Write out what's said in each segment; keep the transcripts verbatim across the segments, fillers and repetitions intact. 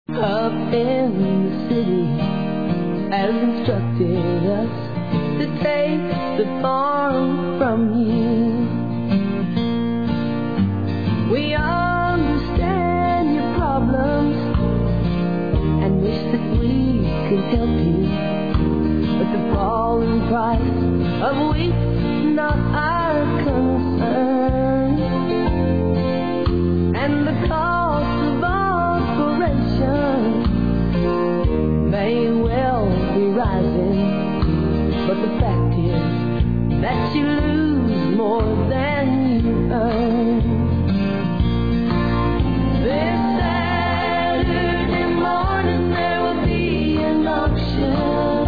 Up in the city, as instructed us to take the farm from you. We understand your problems and wish that we could help you, but the falling price of wheat's not our concern, and the cost of operation may well be rising, but the fact is that you lose more than you earn. This Saturday morning there will be an auction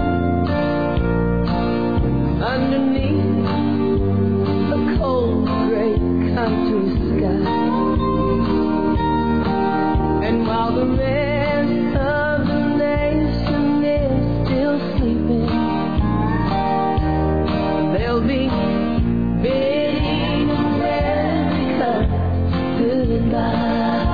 underneath a cold gray country sky, and while the rest of the nation is still sleeping, they'll be bidding America goodbye.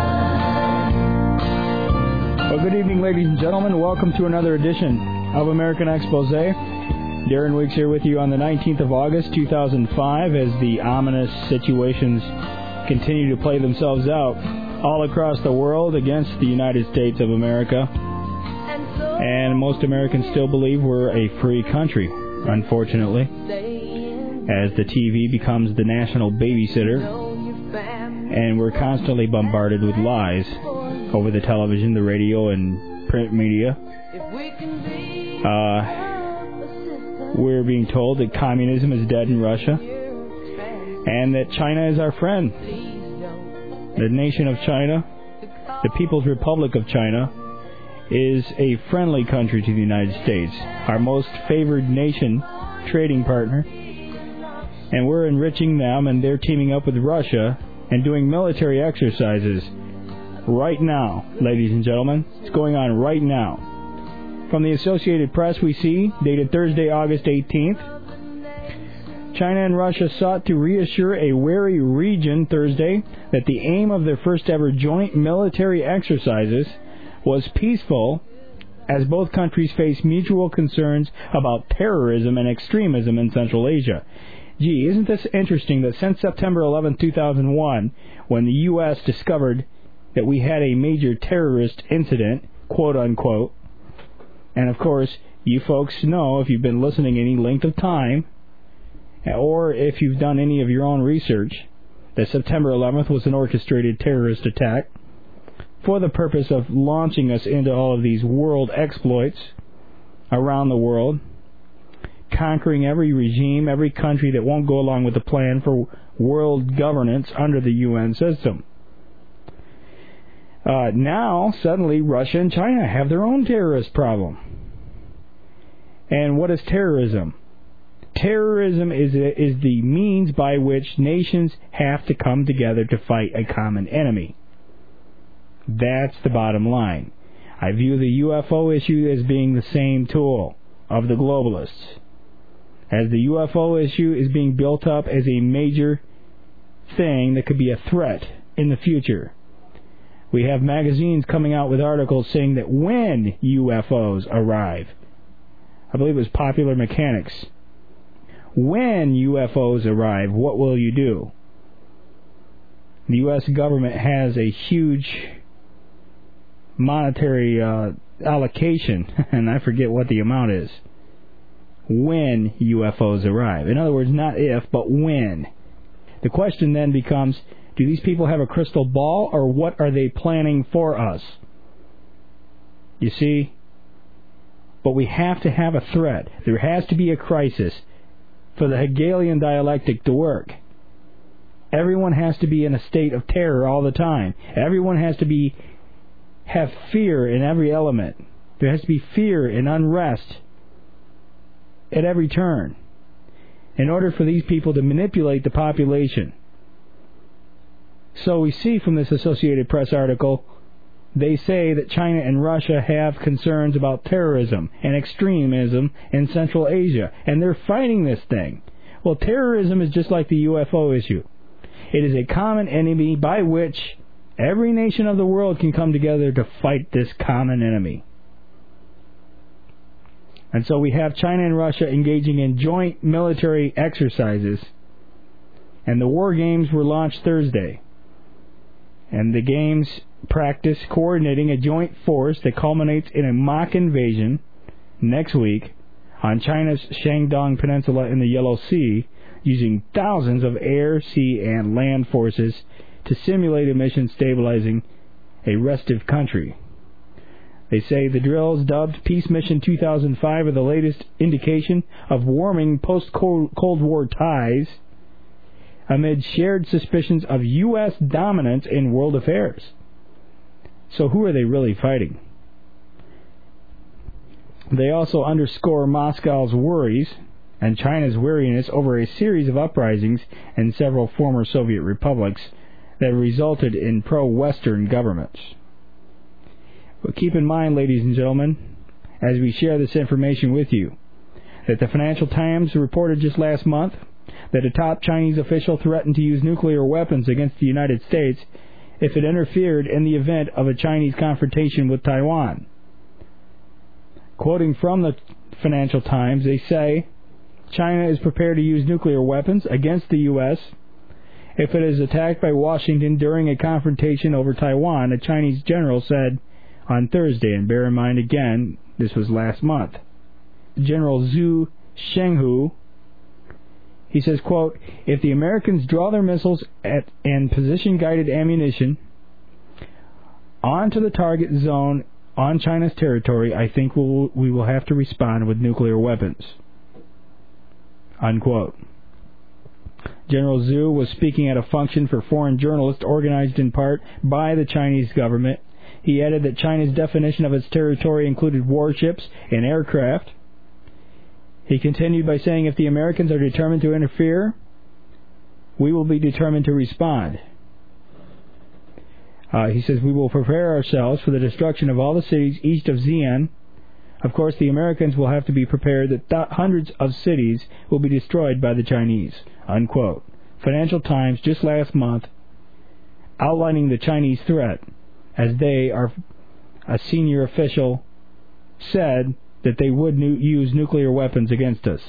Well, good evening, ladies and gentlemen. Welcome to another edition of American Expose. Darren Weeks here with you on the nineteenth of August, two thousand five, as the ominous situations continue to play themselves out all across the world against the United States of America. And most Americans still believe we're a free country, unfortunately, as the T V becomes the national babysitter, and we're constantly bombarded with lies over the television, the radio, and print media. Uh, we're being told that communism is dead in Russia, and that China is our friend. The nation of China, the People's Republic of China, is a friendly country to the United States, our most favored nation, trading partner, and we're enriching them, and they're teaming up with Russia and doing military exercises right now, ladies and gentlemen. It's going on right now. From the Associated Press, we see, dated Thursday, August eighteenth, China and Russia sought to reassure a wary region Thursday that the aim of their first-ever joint military exercises was peaceful, as both countries face mutual concerns about terrorism and extremism in Central Asia. Gee, isn't this interesting that since September eleventh, two thousand one, when the U S discovered that we had a major terrorist incident, quote-unquote, and of course, you folks know, if you've been listening any length of time, or if you've done any of your own research, that September eleventh was an orchestrated terrorist attack for the purpose of launching us into all of these world exploits around the world, conquering every regime, every country that won't go along with the plan for world governance under the U N system. Uh, now, suddenly, Russia and China have their own terrorist problem. And what is terrorism? Terrorism is is the means by which nations have to come together to fight a common enemy. That's the bottom line. I view the U F O issue as being the same tool of the globalists, as the U F O issue is being built up as a major thing that could be a threat in the future. We have magazines coming out with articles saying that when U F Os arrive, I believe it was Popular Mechanics, when U F Os arrive, what will you do? The U S government has a huge monetary uh, allocation, and I forget what the amount is, when U F Os arrive. In other words, not if, but when. The question then becomes, do these people have a crystal ball, or what are they planning for us? You see? But we have to have a threat. There has to be a crisis for the Hegelian dialectic to work. Everyone has to be in a state of terror all the time. Everyone has to be have fear in every element. There has to be fear and unrest at every turn in order for these people to manipulate the population. So we see from this Associated Press article, they say that China and Russia have concerns about terrorism and extremism in Central Asia, and they're fighting this thing. Well, terrorism is just like the U F O issue. It is a common enemy by which Every nation of the world can come together to fight this common enemy. And so we have China and Russia engaging in joint military exercises. And the war games were launched Thursday. And the games practice coordinating a joint force that culminates in a mock invasion next week on China's Shandong Peninsula in the Yellow Sea, using thousands of air, sea, and land forces to simulate a mission stabilizing a restive country. They say the drills, dubbed Peace Mission two thousand five, are the latest indication of warming post-Cold War ties amid shared suspicions of U S dominance in world affairs. So who are they really fighting? They also underscore Moscow's worries and China's weariness over a series of uprisings in several former Soviet republics that resulted in pro-Western governments. But keep in mind, ladies and gentlemen, as we share this information with you, that the Financial Times reported just last month that a top Chinese official threatened to use nuclear weapons against the United States if it interfered in the event of a Chinese confrontation with Taiwan. Quoting from the Financial Times, they say, China is prepared to use nuclear weapons against the U S if it is attacked by Washington during a confrontation over Taiwan, a Chinese general said on Thursday. And bear in mind, again, this was last month. General Zhu Shenghu, he says, quote, if the Americans draw their missiles at, and position-guided ammunition onto the target zone on China's territory, I think we'll, we will have to respond with nuclear weapons. Unquote. General Zhu was speaking at a function for foreign journalists organized in part by the Chinese government. He added that China's definition of its territory included warships and aircraft. He continued by saying, if the Americans are determined to interfere, we will be determined to respond. Uh, he says, we will prepare ourselves for the destruction of all the cities east of Xi'an. Of course, the Americans will have to be prepared that th- hundreds of cities will be destroyed by the Chinese. Unquote. Financial Times just last month outlining the Chinese threat as they are, a senior official said that they would nu- use nuclear weapons against us.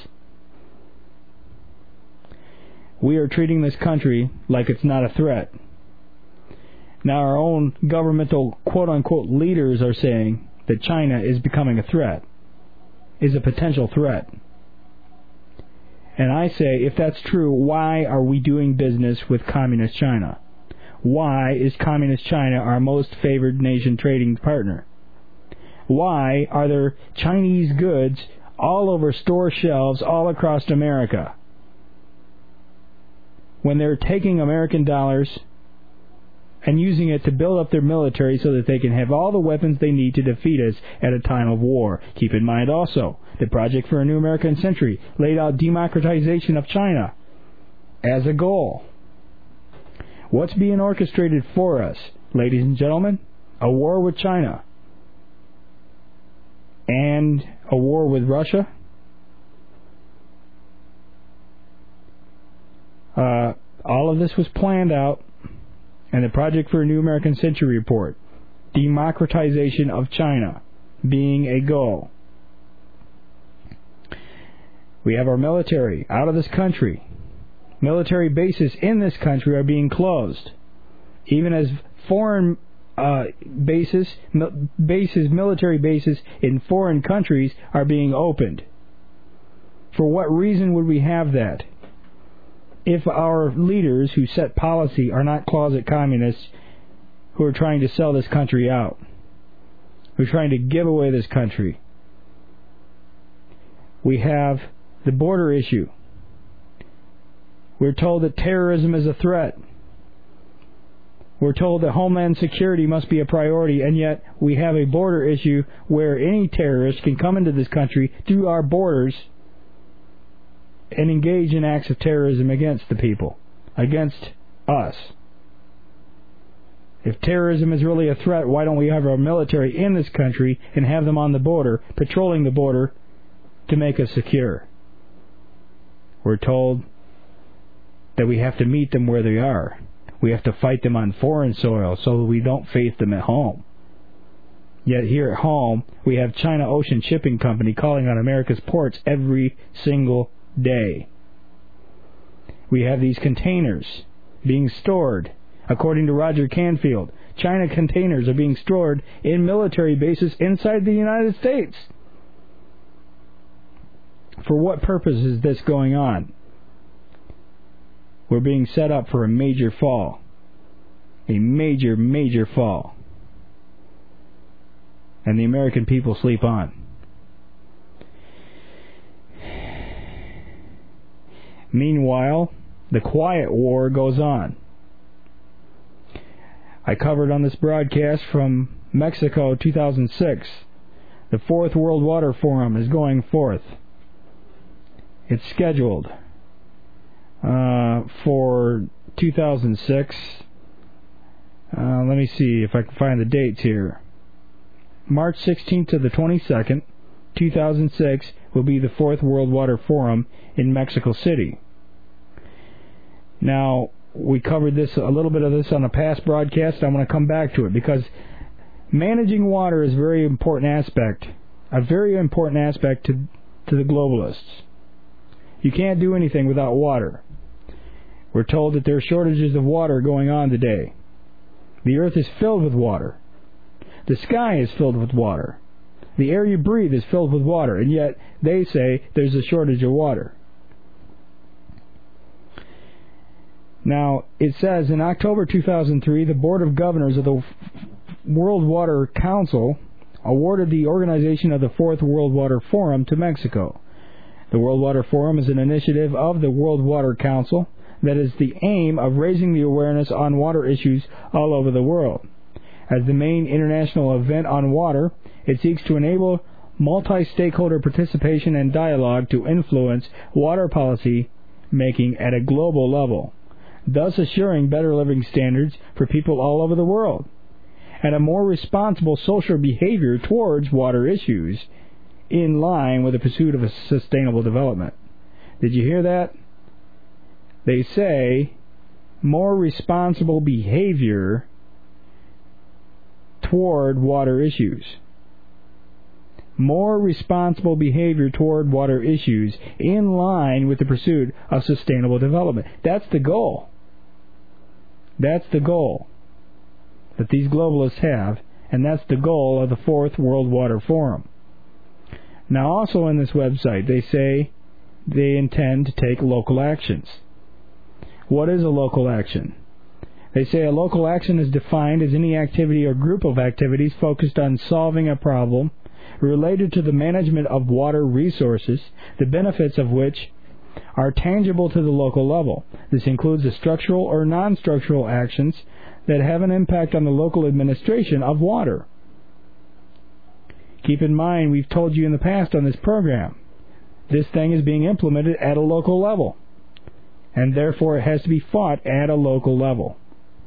We are treating this country like it's not a threat. Now our own governmental quote-unquote leaders are saying that China is becoming a threat, is a potential threat. And I say, if that's true, why are we doing business with Communist China? Why is Communist China our most favored nation trading partner? Why are there Chinese goods all over store shelves all across America when they're taking American dollars and using it to build up their military so that they can have all the weapons they need to defeat us at a time of war? Keep in mind also, the Project for a New American Century laid out democratization of China as a goal. What's being orchestrated for us, ladies and gentlemen? A war with China and a war with Russia. Uh, all of this was planned out in the Project for a New American Century report. Democratization of China being a goal. We have our military out of this country. Military bases in this country are being closed. Even as foreign uh, bases, bases, military bases in foreign countries are being opened. For what reason would we have that? If our leaders who set policy are not closet communists who are trying to sell this country out, who are trying to give away this country. We have the border issue. We're told that terrorism is a threat. We're told that Homeland Security must be a priority, and yet we have a border issue where any terrorist can come into this country through our borders and engage in acts of terrorism against the people, against us. If terrorism is really a threat, why don't we have our military in this country and have them on the border, patrolling the border to make us secure? We're told that we have to meet them where they are. We have to fight them on foreign soil so we don't face them at home. Yet here at home, we have China Ocean Shipping Company calling on America's ports every single day. We have these containers being stored. According to Roger Canfield, China containers are being stored in military bases inside the United States. For what purpose is this going on? We're being set up for a major fall. A major, major fall. And the American people sleep on. Meanwhile, the quiet war goes on. I covered on this broadcast from Mexico two thousand six. The Fourth World Water Forum is going forth. It's scheduled uh, for two thousand six. Uh, let me see if I can find the dates here. March sixteenth to the twenty-second, two thousand six, will be the Fourth World Water Forum in Mexico City. Now, we covered this a little bit of this on a past broadcast. I'm going to come back to it because managing water is a very important aspect, a very important aspect to, to the globalists. You can't do anything without water. We're told that there are shortages of water going on today. The earth is filled with water. The sky is filled with water. The air you breathe is filled with water, and yet they say there's a shortage of water. Now, it says in October two thousand three, the Board of Governors of the World Water Council awarded the organization of the Fourth World Water Forum to Mexico. The World Water Forum is an initiative of the World Water Council that is the aim of raising the awareness on water issues all over the world. As the main international event on water, it seeks to enable multi-stakeholder participation and dialogue to influence water policy making at a global level, thus assuring better living standards for people all over the world, and a more responsible social behavior towards water issues in line with the pursuit of a sustainable development. Did you hear that? They say more responsible behavior toward water issues. More responsible behavior toward water issues in line with the pursuit of sustainable development. That's the goal. That's the goal that these globalists have, and that's the goal of the Fourth World Water Forum. Now, also on this website, they say they intend to take local actions. What is a local action? They say a local action is defined as any activity or group of activities focused on solving a problem related to the management of water resources, the benefits of which are tangible to the local level. This includes the structural or non-structural actions that have an impact on the local administration of water. Keep in mind, we've told you in the past on this program, this thing is being implemented at a local level, and therefore it has to be fought at a local level.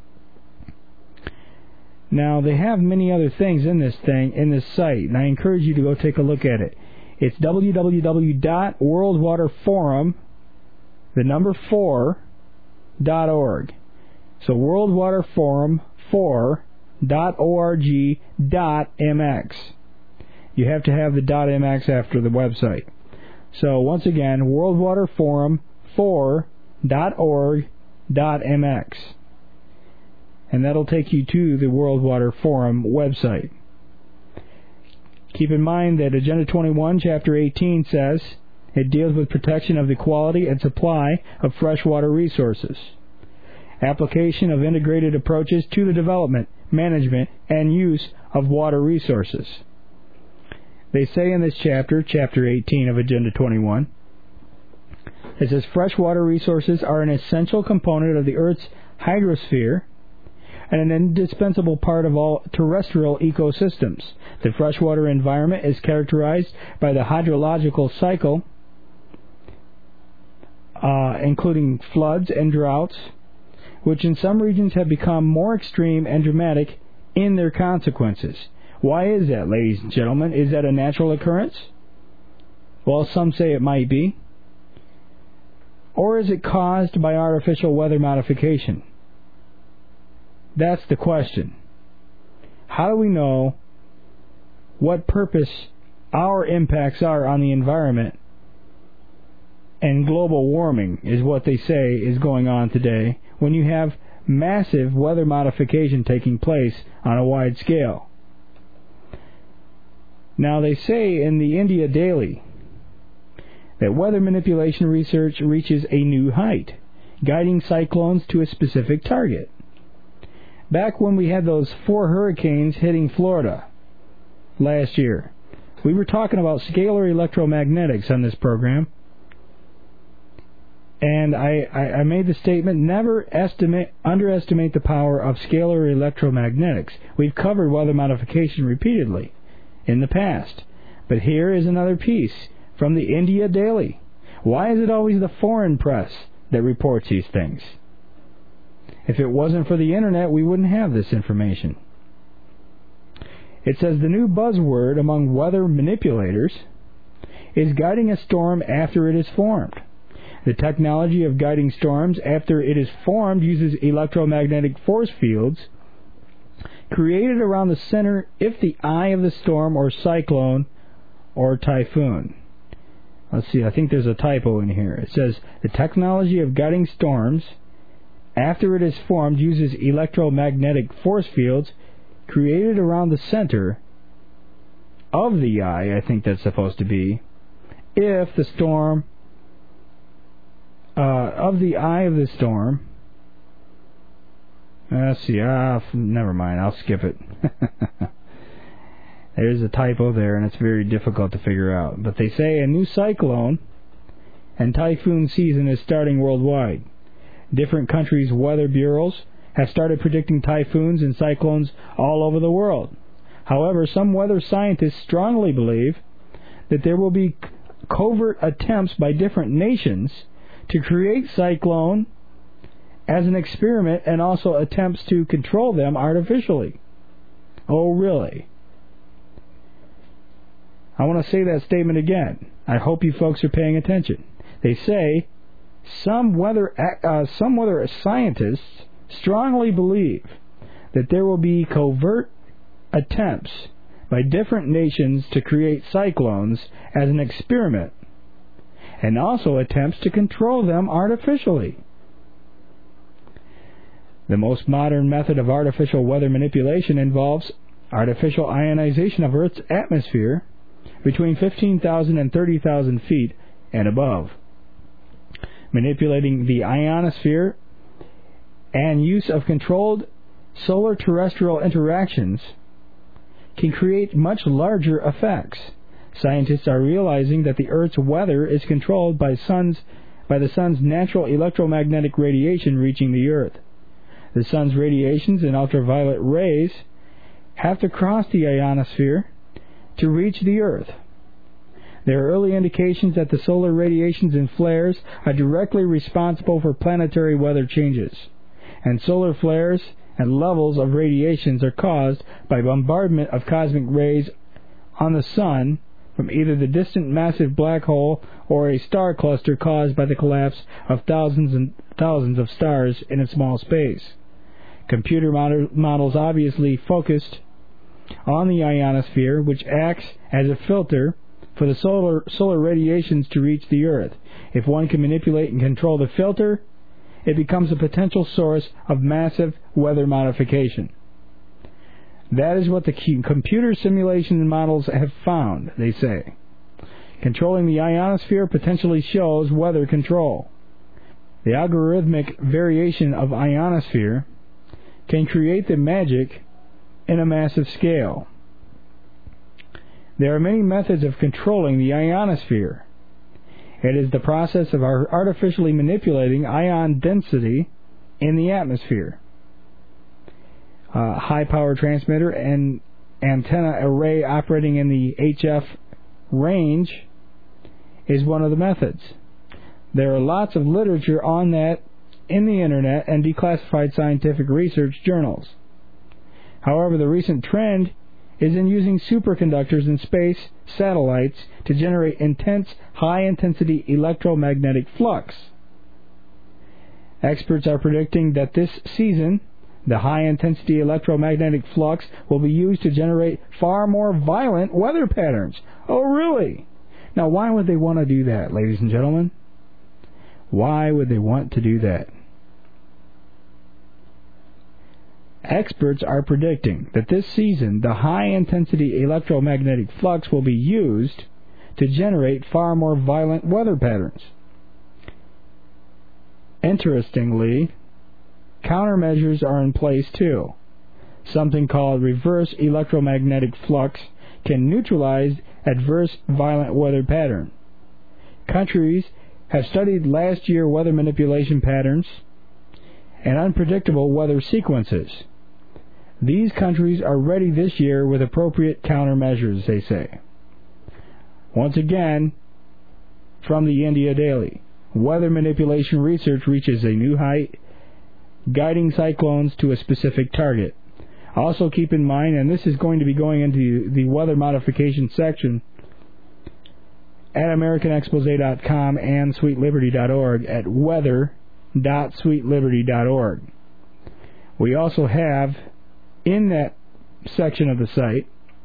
Now, they have many other things in this thing, in this site, and I encourage you to go take a look at it. It's w w w dot world water forum, the number four, dot org. So World Water Forum four dot org dot m x. You have to have the .mx after the website. So once again, World Water Forum four dot org dot m x. And that'll take you to the World Water Forum website. Keep in mind that Agenda twenty-one, Chapter eighteen says it deals with protection of the quality and supply of freshwater resources, application of integrated approaches to the development, management, and use of water resources. They say in this chapter, Chapter eighteen of Agenda twenty-one, it says freshwater resources are an essential component of the Earth's hydrosphere and an indispensable part of all terrestrial ecosystems. The freshwater environment is characterized by the hydrological cycle, uh, including floods and droughts, which in some regions have become more extreme and dramatic in their consequences. Why is that, ladies and gentlemen? Is that a natural occurrence? Well, some say it might be. Or is it caused by artificial weather modification? That's the question. How do we know what purpose our impacts are on the environment? And global warming is what they say is going on today when you have massive weather modification taking place on a wide scale. Now, they say in the India Daily that weather manipulation research reaches a new height, guiding cyclones to a specific target. Back when we had those four hurricanes hitting Florida last year, we were talking about scalar electromagnetics on this program. And I, I, I made the statement, never estimate, underestimate the power of scalar electromagnetics. We've covered weather modification repeatedly in the past. But here is another piece from the India Daily. Why is it always the foreign press that reports these things? If it wasn't for the internet, we wouldn't have this information. It says the new buzzword among weather manipulators is guiding a storm after it is formed. The technology of guiding storms after it is formed uses electromagnetic force fields created around the center if the eye of the storm or cyclone or typhoon. Let's see, I think there's a typo in here. It says the technology of guiding storms after it is formed uses electromagnetic force fields created around the center of the eye, I think that's supposed to be, if the storm Uh, of the eye of the storm. Let's see. Ah, never mind. I'll skip it. There's a typo there, and it's very difficult to figure out. But they say a new cyclone and typhoon season is starting worldwide. Different countries' weather bureaus have started predicting typhoons and cyclones all over the world. However, some weather scientists strongly believe that there will be covert attempts by different nations to create cyclone as an experiment and also attempts to control them artificially. Oh, really? I want to say that statement again. I hope you folks are paying attention. They say some weather uh, some weather scientists strongly believe that there will be covert attempts by different nations to create cyclones as an experiment, and also attempts to control them artificially. The most modern method of artificial weather manipulation involves artificial ionization of Earth's atmosphere between fifteen thousand and thirty thousand feet and above. Manipulating the ionosphere and use of controlled solar-terrestrial interactions can create much larger effects. Scientists are realizing that the Earth's weather is controlled by, sun's, by the sun's natural electromagnetic radiation reaching the Earth. The sun's radiations and ultraviolet rays have to cross the ionosphere to reach the Earth. There are early indications that the solar radiations and flares are directly responsible for planetary weather changes, and solar flares and levels of radiations are caused by bombardment of cosmic rays on the sun from either the distant massive black hole or a star cluster caused by the collapse of thousands and thousands of stars in a small space. Computer models obviously focused on the ionosphere, which acts as a filter for the solar solar radiations to reach the Earth. If one can manipulate and control the filter, it becomes a potential source of massive weather modification. That is what the computer simulation models have found, they say. Controlling the ionosphere potentially shows weather control. The algorithmic variation of ionosphere can create the magic in a massive scale. There are many methods of controlling the ionosphere. It is the process of artificially manipulating ion density in the atmosphere. Uh, high-power transmitter and antenna array operating in the H F range is one of the methods. There are lots of literature on that in the internet and declassified scientific research journals. However, the recent trend is in using superconductors in space satellites to generate intense, high-intensity electromagnetic flux. Experts are predicting that this season, The high-intensity electromagnetic flux will be used to generate far more violent weather patterns. Oh, really? Now, why would they want to do that, ladies and gentlemen? Why would they want to do that? Experts are predicting that this season, the high-intensity electromagnetic flux will be used to generate far more violent weather patterns. Interestingly, countermeasures are in place too. Something called reverse electromagnetic flux can neutralize adverse violent weather pattern. Countries have studied last year weather manipulation patterns and unpredictable weather sequences. These countries are ready this year with appropriate countermeasures, they say. Once again, from the India Daily, weather manipulation research reaches a new height, guiding cyclones to a specific target. Also keep in mind, and this is going to be going into the weather modification section at American Expose dot com and Sweet Liberty dot org at weather dot sweet liberty dot org. We also have, in that section of the site,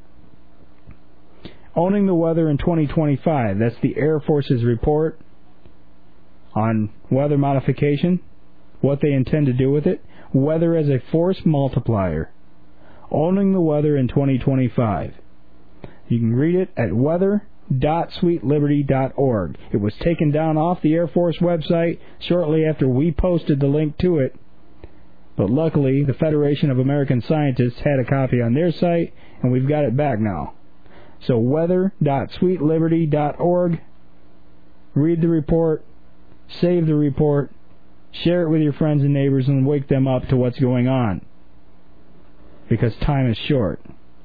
Owning the Weather in twenty twenty-five. That's the Air Force's report on weather modification, what they intend to do with it, weather as a force multiplier. Owning the Weather in twenty twenty-five. You can read it at weather dot sweet liberty dot org. It was taken down off the Air Force website shortly after we posted the link to it, but luckily the Federation of American Scientists had a copy on their site, and we've got it back now. So weather dot sweet liberty dot org. Read the report, save the report, share it with your friends and neighbors, and wake them up to what's going on, because time is short.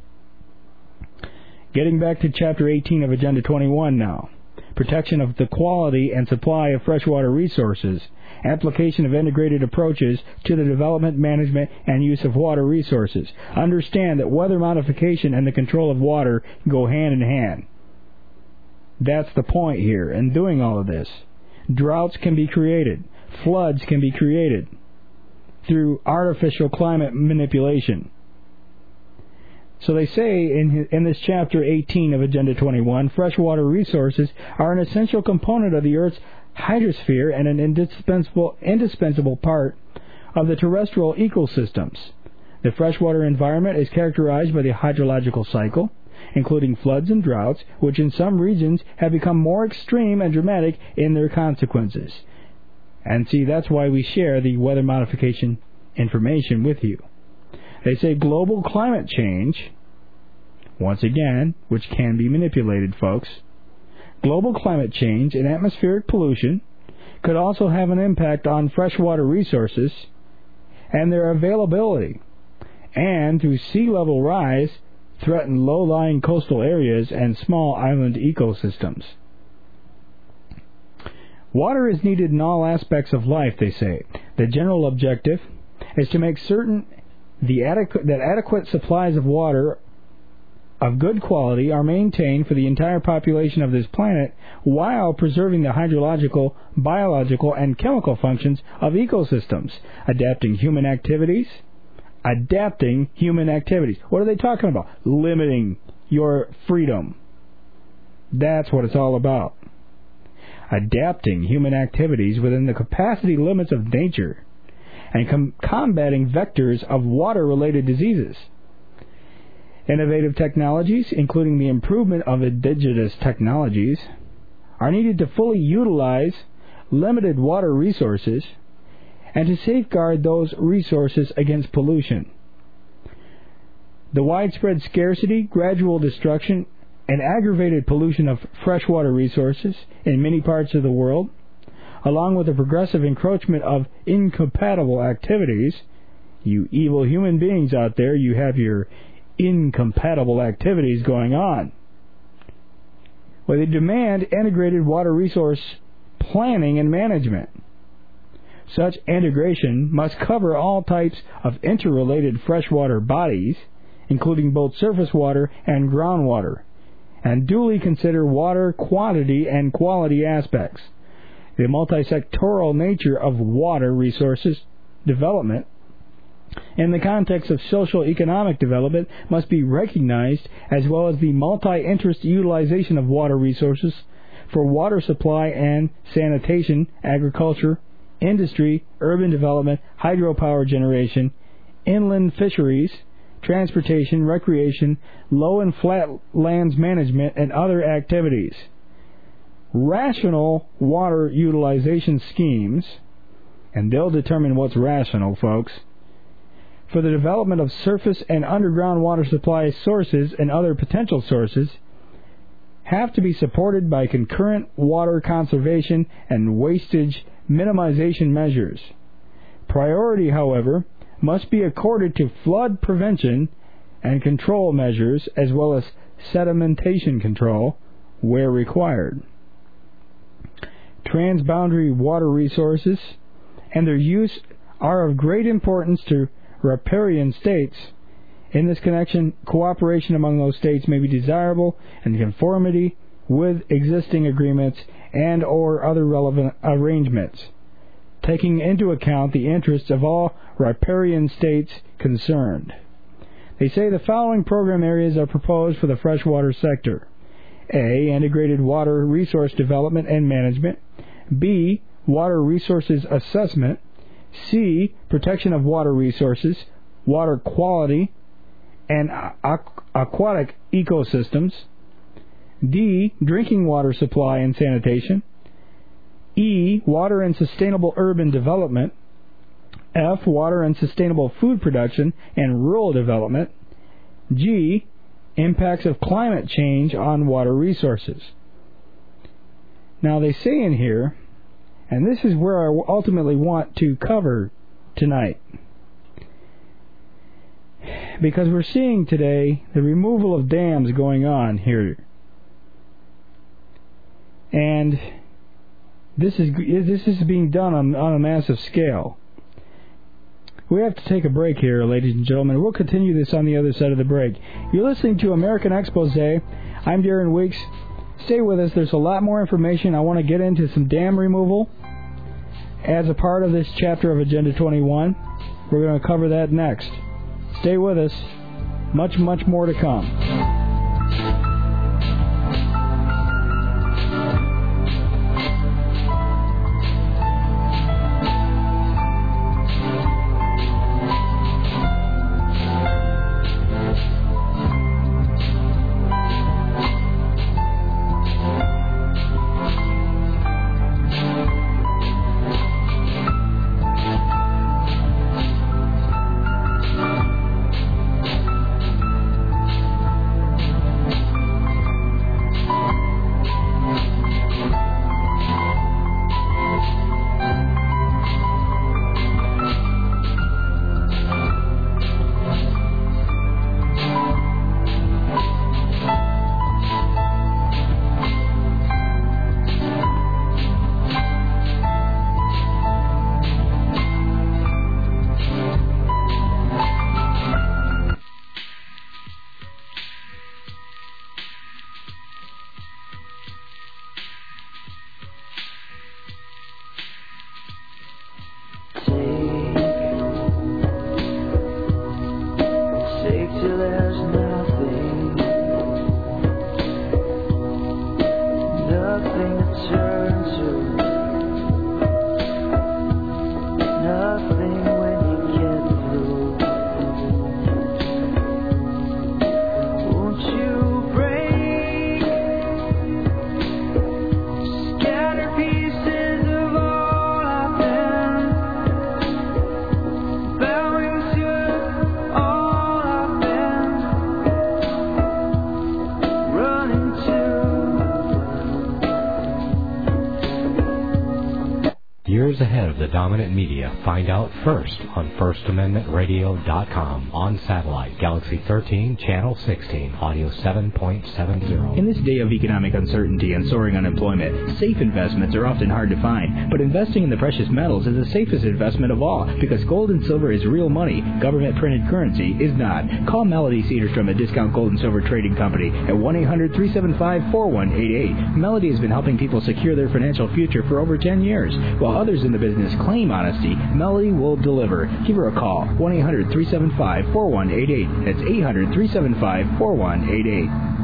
Getting back to Chapter eighteen of Agenda twenty-one now. Protection of the quality and supply of freshwater resources. Application of integrated approaches to the development, management, and use of water resources. Understand that weather modification and the control of water go hand in hand. That's the point here in doing all of this. Droughts can be created. Floods can be created through artificial climate manipulation. So they say in in this Chapter eighteen of Agenda twenty-one, freshwater resources are an essential component of the Earth's hydrosphere and an indispensable indispensable part of the terrestrial ecosystems. The freshwater environment is characterized by the hydrological cycle, including floods and droughts, which in some regions have become more extreme and dramatic in their consequences. And see, that's why we share the weather modification information with you. They say global climate change, once again, which can be manipulated, folks, global climate change and atmospheric pollution could also have an impact on freshwater resources and their availability, and through sea level rise, threaten low-lying coastal areas and small island ecosystems. Water is needed in all aspects of life, they say. The general objective is to make certain the adequate, that adequate supplies of water of good quality are maintained for the entire population of this planet while preserving the hydrological, biological, and chemical functions of ecosystems, adapting human activities, adapting human activities. What are they talking about? Limiting your freedom. That's what it's all about. Adapting human activities within the capacity limits of nature and com- combating vectors of water-related diseases. Innovative technologies, including the improvement of indigenous technologies, are needed to fully utilize limited water resources and to safeguard those resources against pollution. The widespread scarcity, gradual destruction, and aggravated pollution of freshwater resources in many parts of the world, along with the progressive encroachment of incompatible activities. You evil human beings out there, you have your incompatible activities going on. Well, they demand integrated water resource planning and management. Such integration must cover all types of interrelated freshwater bodies, including both surface water and groundwater, and duly consider water quantity and quality aspects. The multisectoral nature of water resources development in the context of social economic development must be recognized, as well as the multi-interest utilization of water resources for water supply and sanitation, agriculture, industry, urban development, hydropower generation, inland fisheries, transportation, recreation, low and flat lands management, and other activities. Rational water utilization schemes, and they'll determine what's rational, folks, for the development of surface and underground water supply sources and other potential sources have to be supported by concurrent water conservation and wastage minimization measures. Priority, however, must be accorded to flood prevention and control measures, as well as sedimentation control where required. Transboundary water resources and their use are of great importance to riparian states. In this connection, cooperation among those states may be desirable in conformity with existing agreements and or other relevant arrangements, taking into account the interests of all riparian states concerned. They say the following program areas are proposed for the freshwater sector. A. Integrated water resource development and management. B. Water resources assessment. C. Protection of water resources, water quality, and aqu- aquatic ecosystems. D. Drinking water supply and sanitation. E. Water and sustainable urban development. F. Water and sustainable food production and rural development. G. Impacts of climate change on water resources. Now they say in here, and this is where I ultimately want to cover tonight, because we're seeing today the removal of dams going on here, and this is this is being done on, on a massive scale. We have to take a break here, ladies and gentlemen. We'll continue this on the other side of the break. You're listening to American Expose. I'm Darren Weeks. Stay with us. There's a lot more information. I want to get into some dam removal as a part of this chapter of Agenda twenty-one. We're going to cover that next. Stay with us. Much, much more to come. Ahead of the dominant media. Find out first on first amendment radio dot com. On satellite, Galaxy thirteen, Channel sixteen, Audio seven point seven zero. In this day of economic uncertainty and soaring unemployment, safe investments are often hard to find. But investing in the precious metals is the safest investment of all, because gold and silver is real money. Government-printed currency is not. Call Melody Cedarstrom at Discount Gold and Silver Trading Company at one eight hundred, three seven five, four one eight eight. Melody has been helping people secure their financial future for over ten years, while others in in the business claim honesty, Melody will deliver. Give her a call, one eight hundred three seven five four one eight eight. That's eight hundred three seven five four one eight eight.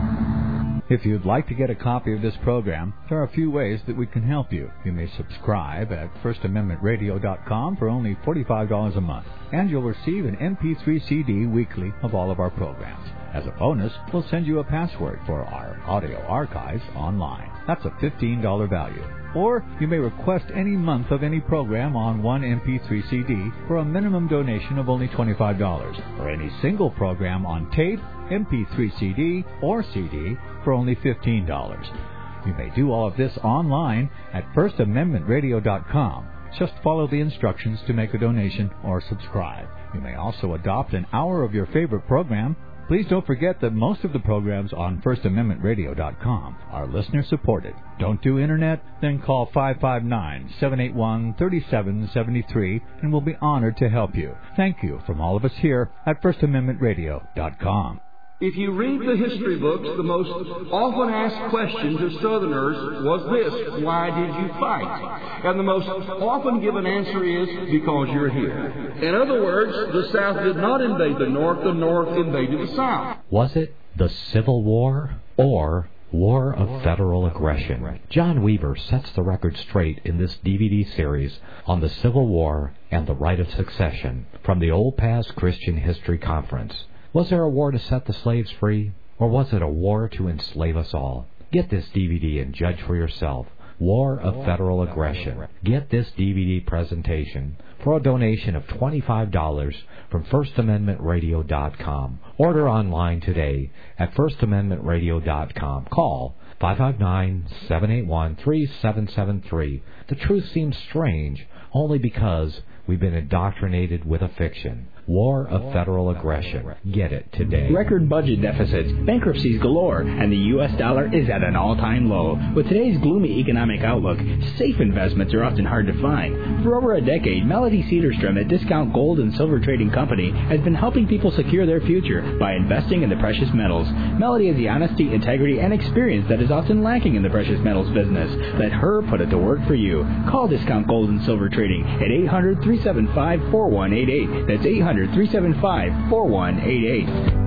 If you'd like to get a copy of this program, there are a few ways that we can help you. You may subscribe at first amendment radio dot com for only forty-five dollars a month, and you'll receive an M P three C D weekly of all of our programs. As a bonus, we'll send you a password for our audio archives online. That's a fifteen dollars value. Or you may request any month of any program on one M P three C D for a minimum donation of only twenty-five dollars, or any single program on tape, M P three C D, or C D for only fifteen dollars. You may do all of this online at first amendment radio dot com. Just follow the instructions to make a donation or subscribe. You may also adopt an hour of your favorite program. Please don't forget that most of the programs on first amendment radio dot com are listener-supported. Don't do Internet? Then call five five nine, seven eight one, three seven seven three and we'll be honored to help you. Thank you from all of us here at first amendment radio dot com. If you read the history books, the most often asked question to Southerners was this: why did you fight? And the most often given answer is, because you're here. In other words, the South did not invade the North, the North invaded the South. Was it the Civil War or War of Federal Aggression? John Weaver sets the record straight in this D V D series on the Civil War and the Right of Succession from the Old Past Christian History Conference. Was there a war to set the slaves free, or was it a war to enslave us all? Get this D V D and judge for yourself. War of Federal Aggression. Get this D V D presentation for a donation of twenty-five dollars from first amendment radio dot com. Order online today at first amendment radio dot com. Call five five nine, seven eight one, three seven seven three. The truth seems strange only because we've been indoctrinated with a fiction. War of Federal Aggression. Get it today. Record budget deficits, bankruptcies galore, and the U S dollar is at an all-time low. With today's gloomy economic outlook, safe investments are often hard to find. For over a decade, Melody Cedarstrom at Discount Gold and Silver Trading Company has been helping people secure their future by investing in the precious metals. Melody has the honesty, integrity, and experience that is often lacking in the precious metals business. Let her put it to work for you. Call Discount Gold and Silver Trading at eight hundred, three seven five, four one eight eight. That's eight hundred, three seven five, four one eight eight.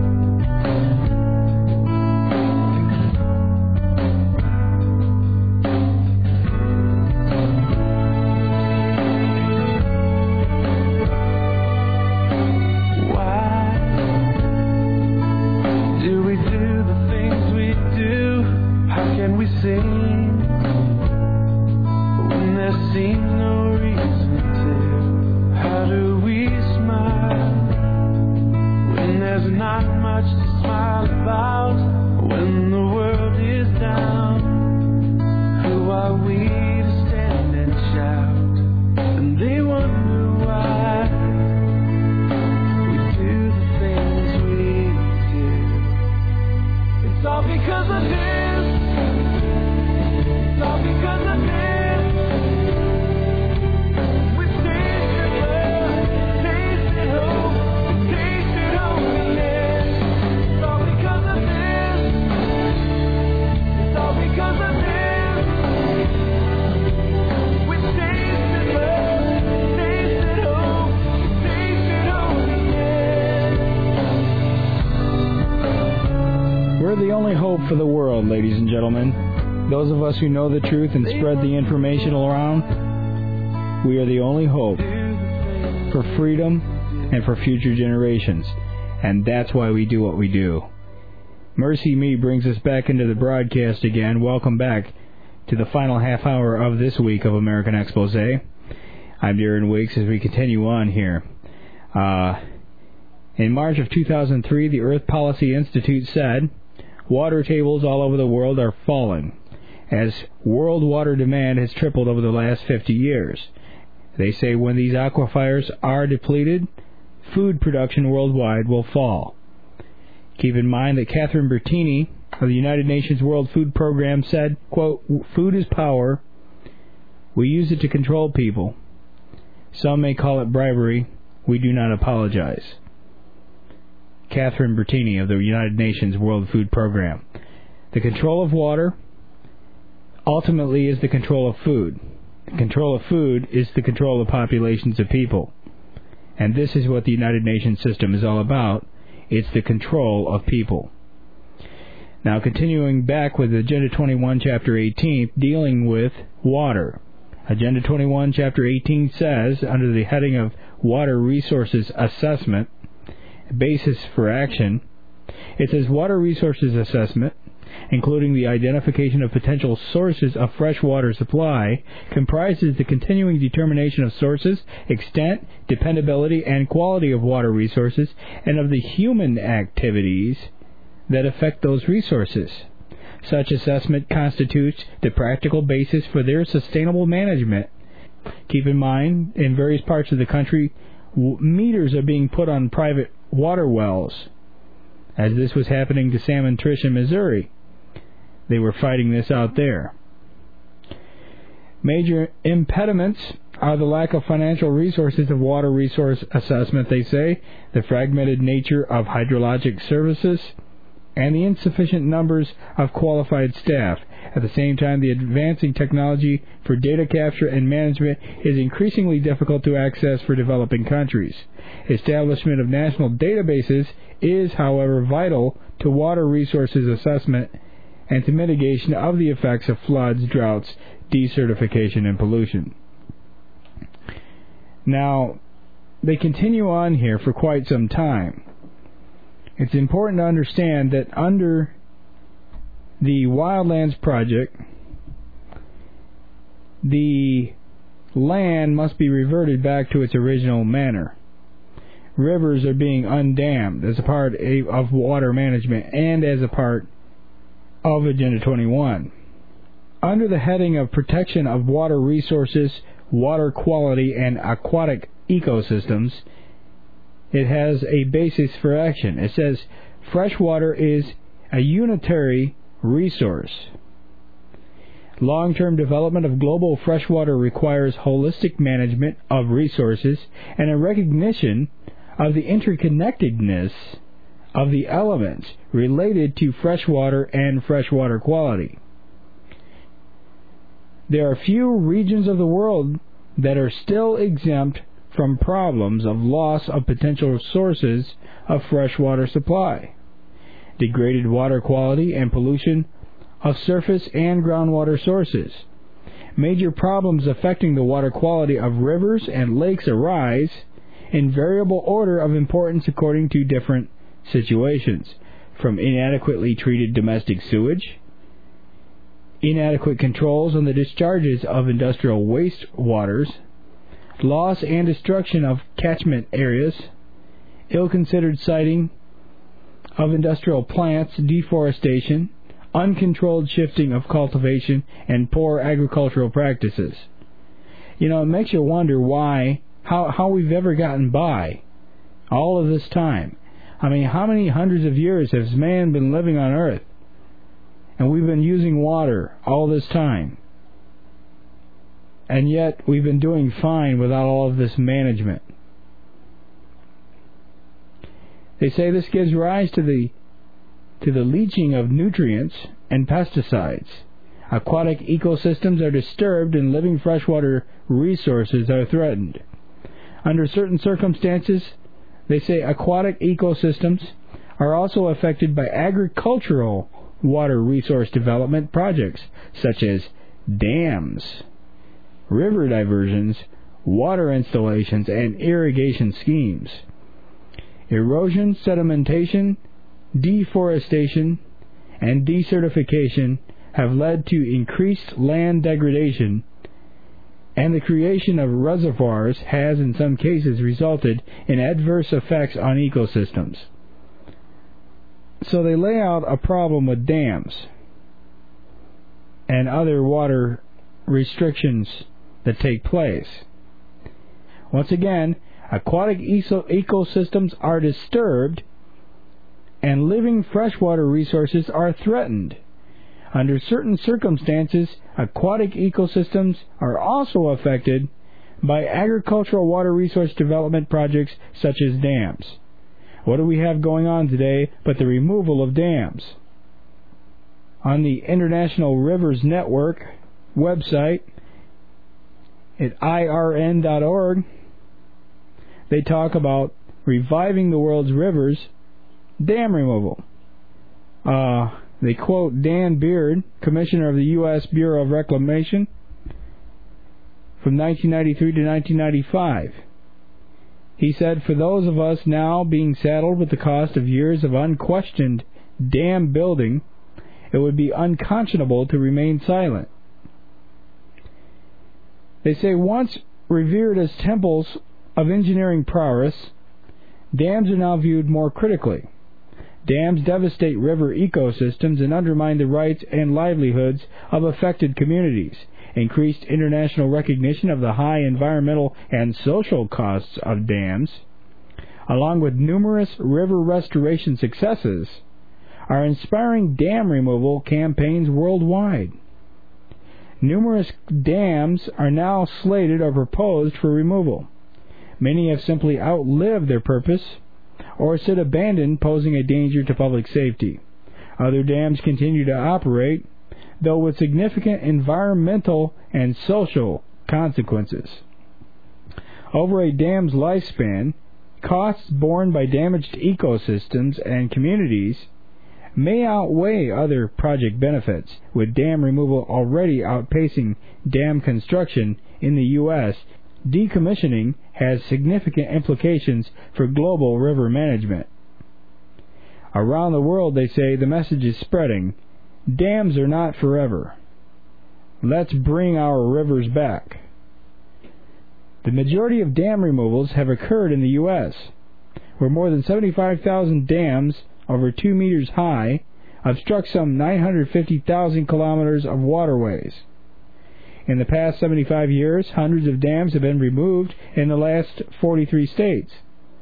For the world, ladies and gentlemen, those of us who know the truth and spread the information around, we are the only hope for freedom and for future generations, and that's why we do what we do. Mercy Me brings us back into the broadcast again. Welcome back to the final half hour of this week of American Expose. I'm Darren Weeks as we continue on here. Uh, in March of two thousand three, the Earth Policy Institute said, water tables all over the world are falling as world water demand has tripled over the last fifty years. They say when these aquifers are depleted, food production worldwide will fall. Keep in mind that Catherine Bertini of the United Nations World Food Program said, quote, "Food is power. We use it to control people. Some may call it bribery. We do not apologize." Catherine Bertini of the United Nations World Food Program. The control of water ultimately is the control of food. The control of food is the control of populations of people. And this is what the United Nations system is all about. It's the control of people. Now, continuing back with Agenda twenty-one, Chapter eighteen, dealing with water. Agenda twenty-one, Chapter eighteen says, under the heading of Water Resources Assessment, Basis for Action, it says Water Resources Assessment, including the identification of potential sources of fresh water supply, comprises the continuing determination of sources, extent, dependability, and quality of water resources, and of the human activities that affect those resources. Such assessment constitutes the practical basis for their sustainable management. Keep in mind, in various parts of the country, w- meters are being put on private water wells, as this was happening to Sam and Trish in Missouri. They were fighting this out there. Major impediments are the lack of financial resources of water resource assessment, they say, the fragmented nature of hydrologic services, and the insufficient numbers of qualified staff. At the same time, the advancing technology for data capture and management is increasingly difficult to access for developing countries. Establishment of national databases is, however, vital to water resources assessment and to mitigation of the effects of floods, droughts, desertification, and pollution. Now, they continue on here for quite some time. It's important to understand that under the Wildlands Project, the land must be reverted back to its original manner. Rivers are being undammed as a part of water management and as a part of Agenda twenty-one. Under the heading of Protection of Water Resources, Water Quality, and Aquatic Ecosystems, it has a basis for action. It says fresh water is a unitary resource. Long-term development of global freshwater requires holistic management of resources and a recognition of the interconnectedness of the elements related to freshwater and freshwater quality. There are few regions of the world that are still exempt from problems of loss of potential sources of freshwater supply, degraded water quality, and pollution of surface and groundwater sources. Major problems affecting the water quality of rivers and lakes arise in variable order of importance according to different situations, from inadequately treated domestic sewage, inadequate controls on the discharges of industrial wastewaters, loss and destruction of catchment areas, ill-considered siting of industrial plants, deforestation, uncontrolled shifting of cultivation, and poor agricultural practices. You know, it makes you wonder why, how, how we've ever gotten by all of this time. I mean, how many hundreds of years has man been living on Earth? And we've been using water all this time. And yet, we've been doing fine without all of this management. They say this gives rise to the to the leaching of nutrients and pesticides. Aquatic ecosystems are disturbed and living freshwater resources are threatened. Under certain circumstances, they say aquatic ecosystems are also affected by agricultural water resource development projects, such as dams, river diversions, water installations, and irrigation schemes. Erosion, sedimentation, deforestation, and desertification have led to increased land degradation, and the creation of reservoirs has in some cases resulted in adverse effects on ecosystems. So they lay out a problem with dams and other water restrictions that take place. Once again, aquatic eco- ecosystems are disturbed and living freshwater resources are threatened. Under certain circumstances, aquatic ecosystems are also affected by agricultural water resource development projects such as dams. What do we have going on today but the removal of dams? On the International Rivers Network website, at I R N dot org, they talk about reviving the world's rivers, dam removal. Uh, they quote Dan Beard, Commissioner of the U S Bureau of Reclamation, from nineteen ninety-three to nineteen ninety-five. He said, for those of us now being saddled with the cost of years of unquestioned dam building, it would be unconscionable to remain silent. They say once revered as temples of engineering prowess, dams are now viewed more critically. Dams devastate river ecosystems and undermine the rights and livelihoods of affected communities. Increased international recognition of the high environmental and social costs of dams, along with numerous river restoration successes, are inspiring dam removal campaigns worldwide. Numerous dams are now slated or proposed for removal. Many have simply outlived their purpose or sit abandoned, posing a danger to public safety. Other dams continue to operate, though with significant environmental and social consequences. Over a dam's lifespan, costs borne by damaged ecosystems and communities may outweigh other project benefits, with dam removal already outpacing dam construction in the U S Decommissioning has significant implications for global river management. Around the world, they say, the message is spreading. Dams are not forever. Let's bring our rivers back. The majority of dam removals have occurred in the U S, where more than seventy-five thousand dams over two meters high obstruct some nine hundred fifty thousand kilometers of waterways. In the past seventy-five years, hundreds of dams have been removed in the last forty-three states.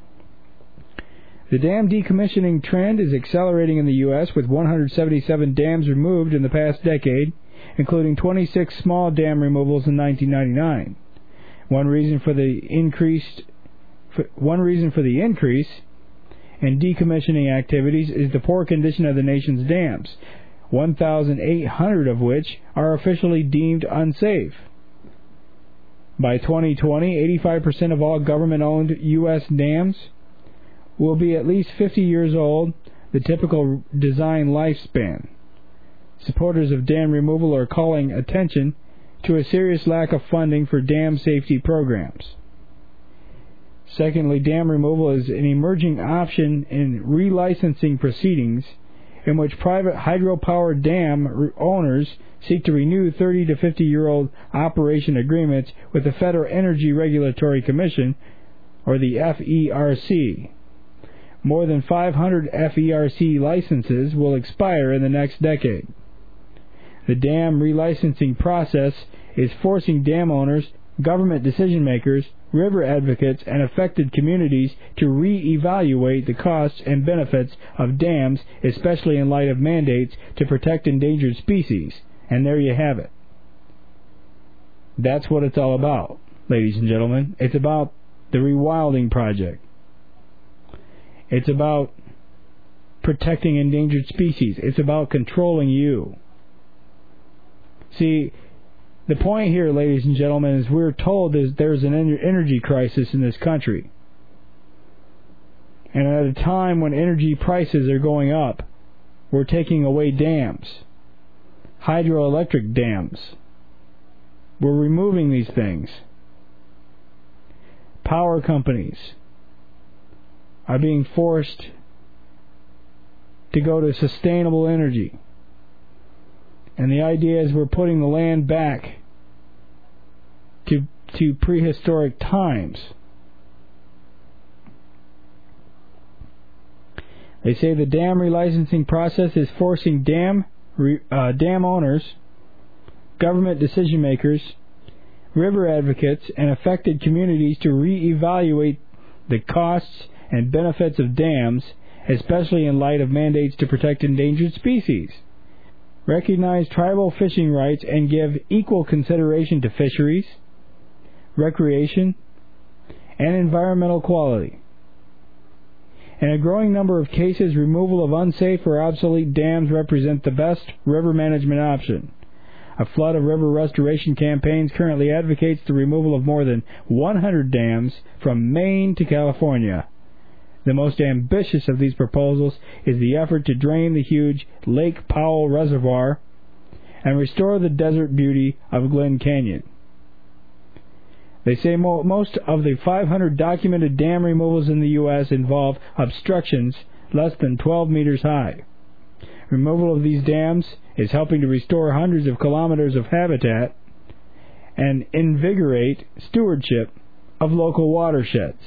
The dam decommissioning trend is accelerating in the U S, with one hundred seventy-seven dams removed in the past decade, including twenty-six small dam removals in nineteen ninety-nine. One reason for the increased, one reason for the increase in decommissioning activities is the poor condition of the nation's dams, one thousand eight hundred of which are officially deemed unsafe. By twenty twenty, eighty-five percent of all government-owned U S dams will be at least fifty years old, the typical design lifespan. Supporters of dam removal are calling attention to a serious lack of funding for dam safety programs. Secondly, dam removal is an emerging option in relicensing proceedings in which private hydropower dam owners seek to renew thirty to fifty year old operation agreements with the Federal Energy Regulatory Commission, or the F E R C. More than five hundred F E R C licenses will expire in the next decade. The dam relicensing process is forcing dam owners, government decision makers, river advocates, and affected communities to re-evaluate the costs and benefits of dams, especially in light of mandates to protect endangered species. And there you have it. That's what it's all about, ladies and gentlemen. It's about the Rewilding Project. It's about protecting endangered species. It's about controlling you. See, the point here, ladies and gentlemen, is we're told that there's an energy crisis in this country. And at a time when energy prices are going up, we're taking away dams, hydroelectric dams. We're removing these things. Power companies are being forced to go to sustainable energy. And the idea is we're putting the land back to to prehistoric times. They say the dam relicensing process is forcing dam re, uh, dam owners, government decision makers, river advocates, and affected communities to re-evaluate the costs and benefits of dams, especially in light of mandates to protect endangered species. Recognize tribal fishing rights and give equal consideration to fisheries, recreation, and environmental quality. In a growing number of cases, removal of unsafe or obsolete dams represent the best river management option. A flood of river restoration campaigns currently advocates the removal of more than one hundred dams from Maine to California. The most ambitious of these proposals is the effort to drain the huge Lake Powell Reservoir and restore the desert beauty of Glen Canyon. They say mo- most of the five hundred documented dam removals in the U S involve obstructions less than twelve meters high. Removal of these dams is helping to restore hundreds of kilometers of habitat and invigorate stewardship of local watersheds.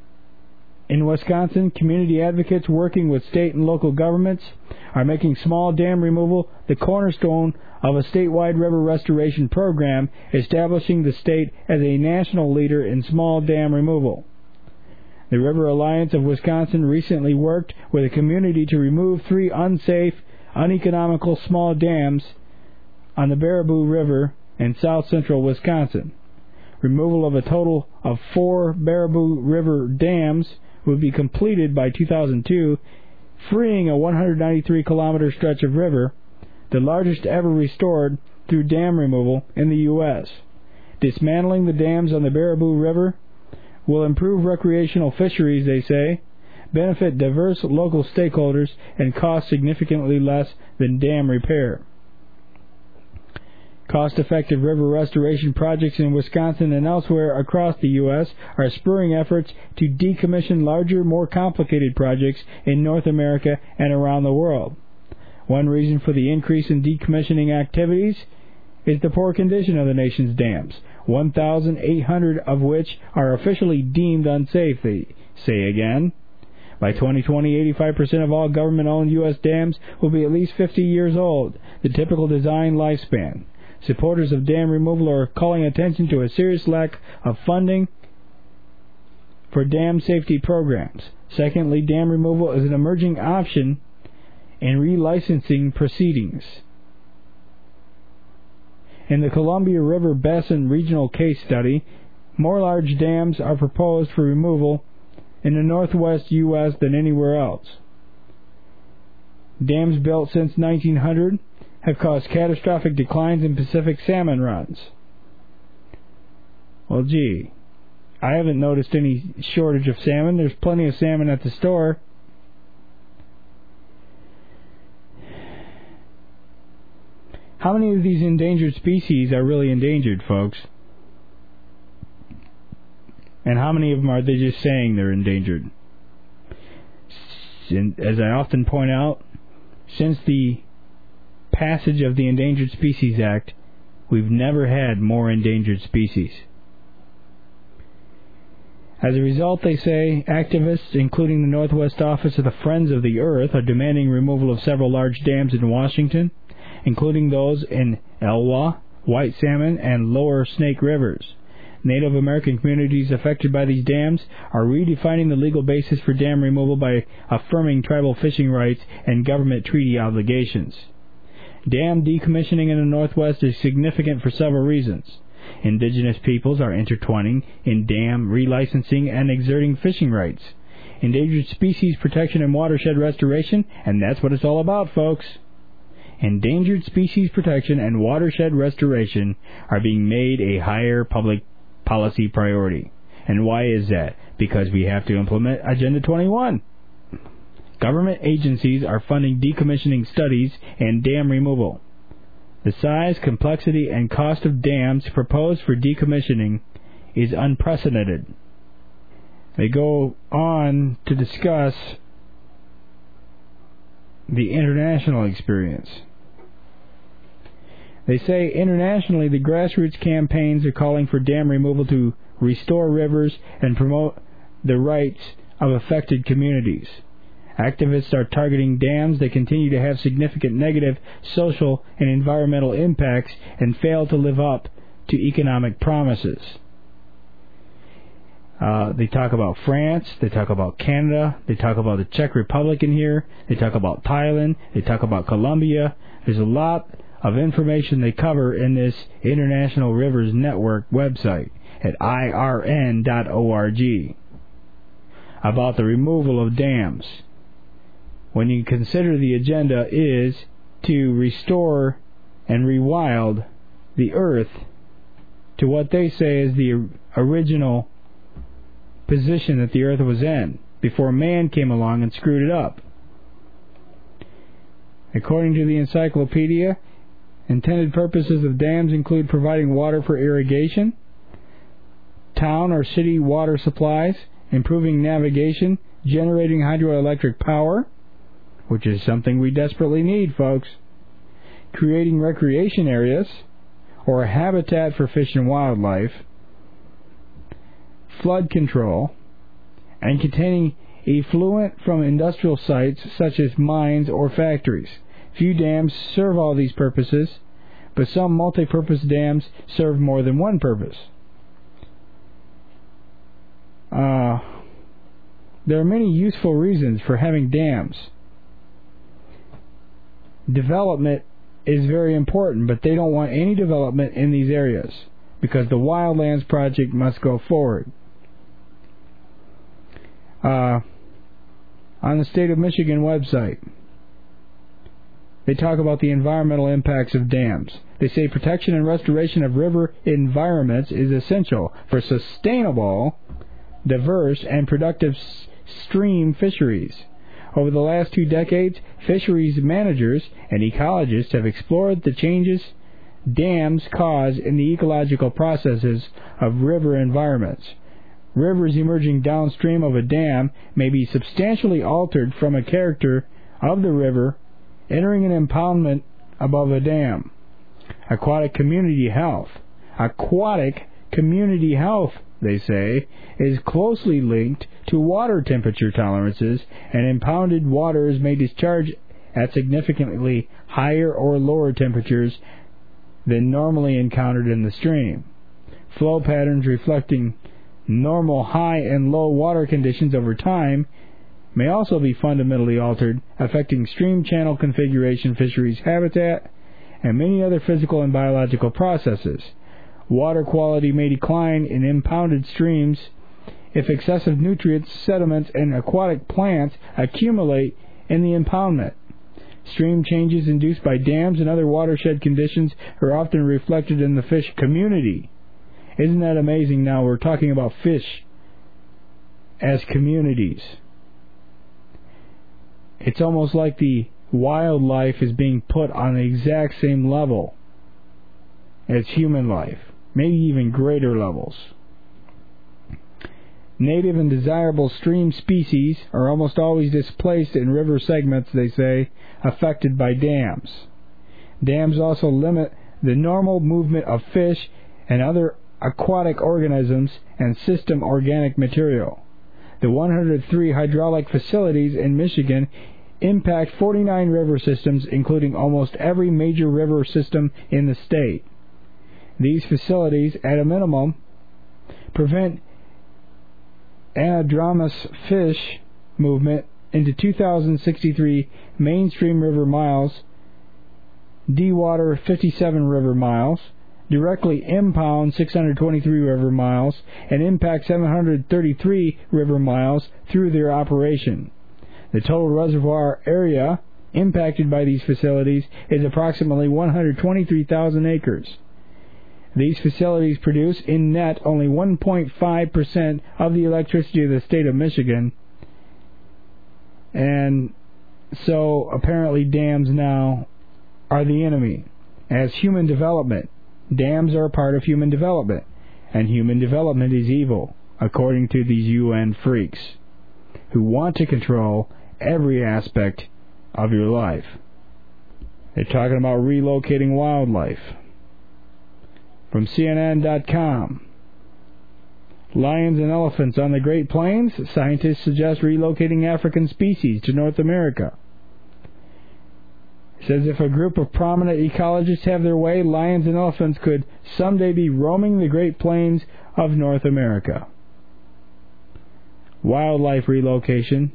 In Wisconsin, community advocates working with state and local governments are making small dam removal the cornerstone of a statewide river restoration program, establishing the state as a national leader in small dam removal. The River Alliance of Wisconsin recently worked with a community to remove three unsafe, uneconomical small dams on the Baraboo River in south-central Wisconsin. Removal of a total of four Baraboo River dams would be completed by two thousand two, freeing a one hundred ninety-three kilometer stretch of river, the largest ever restored through dam removal in the U S Dismantling the dams on the Baraboo River will improve recreational fisheries, they say, benefit diverse local stakeholders, and cost significantly less than dam repair. Cost-effective river restoration projects in Wisconsin and elsewhere across the U S are spurring efforts to decommission larger, more complicated projects in North America and around the world. One reason for the increase in decommissioning activities is the poor condition of the nation's dams, one thousand eight hundred of which are officially deemed unsafe, they say again. By twenty twenty, eighty-five percent of all government-owned U S dams will be at least fifty years old, the typical design lifespan. Supporters of dam removal are calling attention to a serious lack of funding for dam safety programs. Secondly, dam removal is an emerging option in relicensing proceedings. In the Columbia River Basin Regional Case Study, more large dams are proposed for removal in the northwest U S than anywhere else. Dams built since nineteen hundred have caused catastrophic declines in Pacific salmon runs. Well, gee, I haven't noticed any shortage of salmon. There's plenty of salmon at the store. How many of these endangered species are really endangered, folks? And how many of them are they just saying they're endangered? As I often point out, since the passage of the Endangered Species Act, we've never had more endangered species. As a result, they say, activists, including the Northwest Office of the Friends of the Earth, are demanding removal of several large dams in Washington, including those in Elwha, White Salmon, and Lower Snake Rivers. Native American communities affected by these dams are redefining the legal basis for dam removal by affirming tribal fishing rights and government treaty obligations. Dam decommissioning in the Northwest is significant for several reasons. Indigenous peoples are intertwining in dam relicensing and exerting fishing rights. Endangered species protection and watershed restoration, and that's what it's all about, folks. Endangered species protection and watershed restoration are being made a higher public policy priority. And why is that? Because we have to implement Agenda twenty-one. Government agencies are funding decommissioning studies and dam removal. The size, complexity, and cost of dams proposed for decommissioning is unprecedented. They go on to discuss the international experience. They say internationally the grassroots campaigns are calling for dam removal to restore rivers and promote the rights of affected communities. Activists are targeting dams that continue to have significant negative social and environmental impacts and fail to live up to economic promises. Uh, they talk about France, they talk about Canada, they talk about the Czech Republic in here, they talk about Thailand, they talk about Colombia. There's a lot of information they cover in this International Rivers Network website at I R N dot org about the removal of dams. When you consider the agenda is to restore and rewild the Earth to what they say is the original position that the Earth was in before man came along and screwed it up. According to the encyclopedia, intended purposes of dams include providing water for irrigation, town or city water supplies, improving navigation, generating hydroelectric power, which is something we desperately need, folks, creating recreation areas or a habitat for fish and wildlife, flood control, and containing effluent from industrial sites such as mines or factories. Few dams serve all these purposes, but some multi-purpose dams serve more than one purpose. Uh, there are many useful reasons for having dams. Development is very important, but they don't want any development in these areas because the Wildlands Project must go forward. Uh, on the State of Michigan website, they talk about the environmental impacts of dams. They say protection and restoration of river environments is essential for sustainable, diverse, and productive stream fisheries. Over the last two decades, fisheries managers and ecologists have explored the changes dams cause in the ecological processes of river environments. Rivers emerging downstream of a dam may be substantially altered from a character of the river entering an impoundment above a dam. Aquatic community health. Aquatic community health, they say, is closely linked to water temperature tolerances, and impounded waters may discharge at significantly higher or lower temperatures than normally encountered in the stream. Flow patterns reflecting normal high and low water conditions over time may also be fundamentally altered, affecting stream channel configuration, fisheries habitat, and many other physical and biological processes. Water quality may decline in impounded streams if excessive nutrients, sediments, and aquatic plants accumulate in the impoundment. Stream changes induced by dams and other watershed conditions are often reflected in the fish community. Isn't that amazing? Now we're talking about fish as communities. It's almost like the wildlife is being put on the exact same level as human life, maybe even greater levels. Native and desirable stream species are almost always displaced in river segments, they say, affected by dams. Dams also limit the normal movement of fish and other aquatic organisms and system organic material. The one hundred three hydraulic facilities in Michigan impact forty-nine river systems, including almost every major river system in the state. These facilities, at a minimum, prevent anadromous fish movement into two thousand sixty-three mainstream river miles, dewater fifty-seven river miles, directly impound six hundred twenty-three river miles, and impact seven hundred thirty-three river miles through their operation. The total reservoir area impacted by these facilities is approximately one hundred twenty-three thousand acres. These facilities produce in net only one point five percent of the electricity of the state of Michigan, and so apparently dams now are the enemy. As human development, dams are a part of human development, and human development is evil, according to these U N freaks who want to control every aspect of your life. They're talking about relocating wildlife. From C N N dot com, lions and elephants on the Great Plains, scientists suggest relocating African species to North America. It says if a group of prominent ecologists have their way, lions and elephants could someday be roaming the Great Plains of North America. Wildlife relocation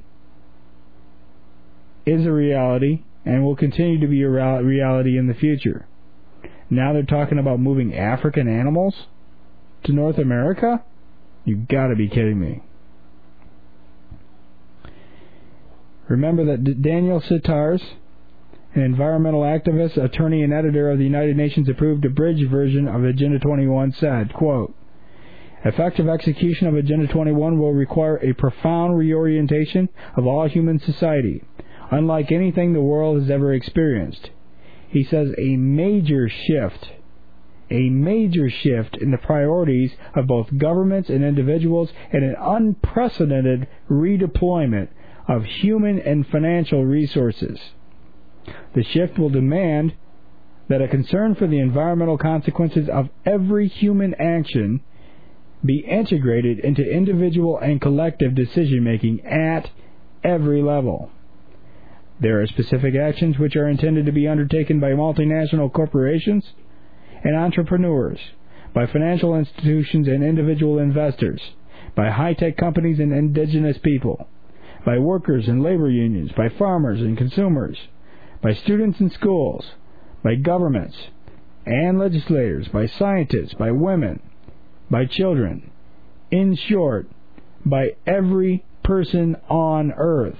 is a reality and will continue to be a reality in the future. Now they're talking about moving African animals to North America? You've got to be kidding me. Remember that Daniel Sitar's an environmental activist, attorney, and editor of the United Nations-approved abridged version of Agenda twenty-one, said, quote, effective execution of Agenda twenty-one will require a profound reorientation of all human society, unlike anything the world has ever experienced. He says a major shift, a major shift in the priorities of both governments and individuals, and an unprecedented redeployment of human and financial resources. The shift will demand that a concern for the environmental consequences of every human action be integrated into individual and collective decision-making at every level. There are specific actions which are intended to be undertaken by multinational corporations and entrepreneurs, by financial institutions and individual investors, by high-tech companies and indigenous people, by workers and labor unions, by farmers and consumers, by students in schools, by governments and legislators, by scientists, by women, by children, in short, by every person on earth.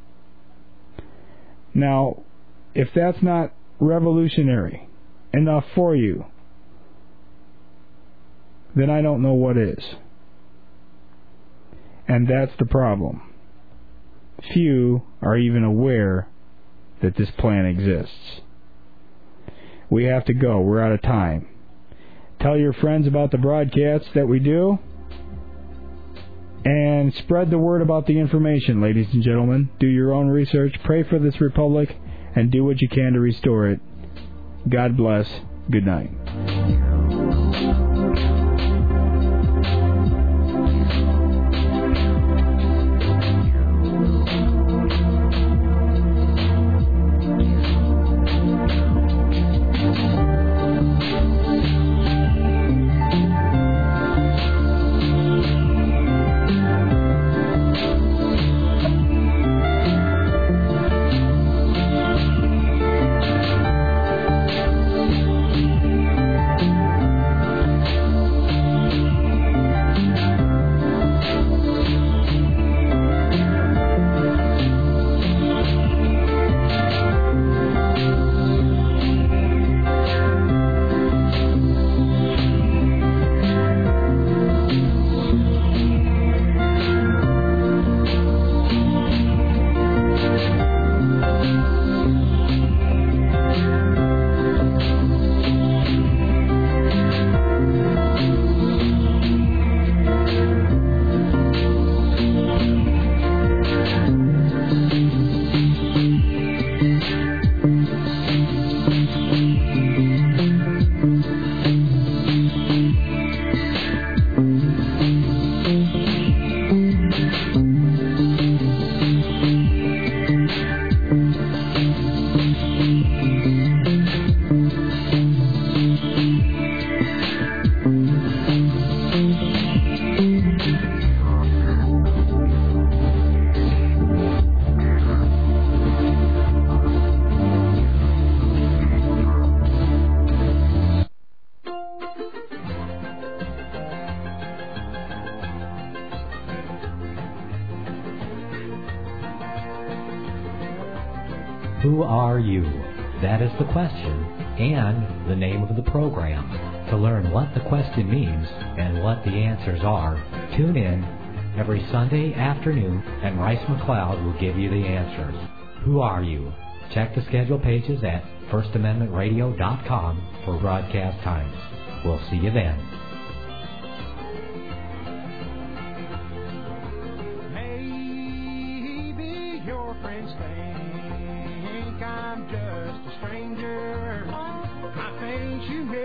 Now, if that's not revolutionary enough for you, then I don't know what is. And that's the problem. Few are even aware that this plan exists. We have to go. We're out of time. Tell your friends about the broadcasts that we do, and spread the word about the information, ladies and gentlemen. Do your own research, pray for this republic, and do what you can to restore it. God bless. Good night. Who are you? That is the question, and the name of the program. To learn what the question means and what the answers are, tune in every Sunday afternoon, and Rice McLeod will give you the answers. Who are you? Check the schedule pages at first amendment radio dot com for broadcast times. We'll see you then.